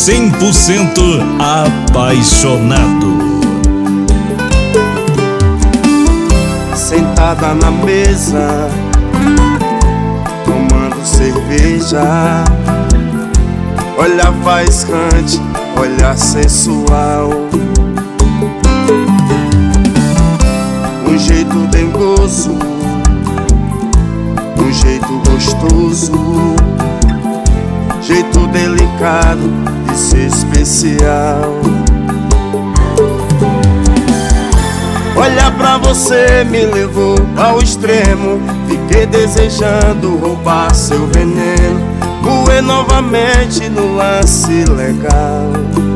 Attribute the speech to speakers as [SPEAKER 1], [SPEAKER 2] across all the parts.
[SPEAKER 1] 100% apaixonado.
[SPEAKER 2] Sentada na mesa, tomando cerveja, olhar faiscante, olhar sensual, um jeito dengoso, um jeito gostoso, jeito delicado de ser especial. Olhar pra você me levou ao extremo, fiquei desejando roubar seu veneno, voei novamente no lance legal.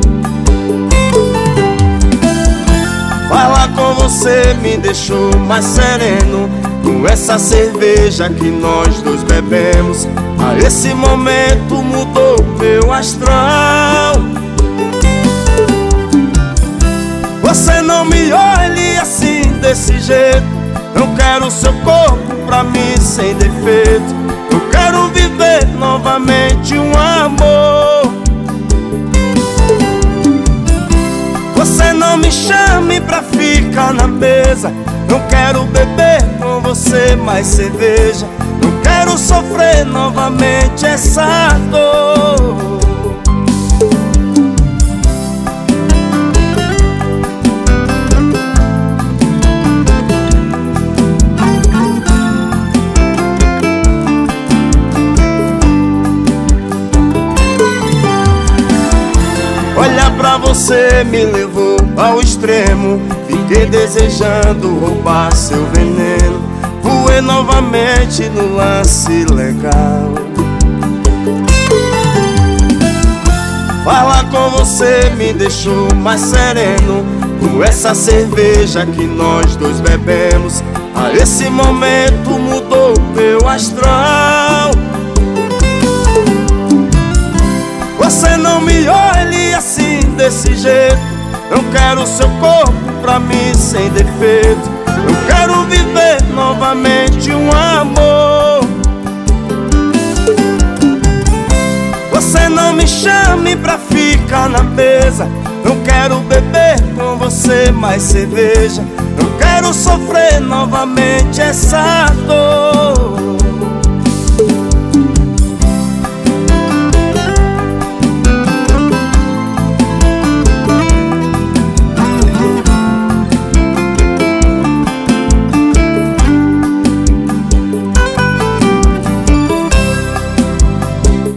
[SPEAKER 2] Falar com você me deixou mais sereno, com essa cerveja que nós dois bebemos. A esse momento mudou meu astral. Você não me olhe assim desse jeito, não quero seu corpo pra mim sem defeito. Eu quero viver novamente um amor. Você não me chame pra ficar na mesa, não quero beber com você mais cerveja. Não quero sofrer novamente essa dor. Olhar pra você me levou ao extremo, fiquei desejando roubar seu veneno, voei novamente no lance legal. Falar com você me deixou mais sereno, com essa cerveja que nós dois bebemos. A esse momento mudou meu astral. Você não me olhe assim desse jeito, não quero seu corpo pra mim sem defeito. Eu quero viver novamente um amor. Você não me chame pra ficar na mesa, não quero beber com você mais cerveja. Não quero sofrer novamente essa dor.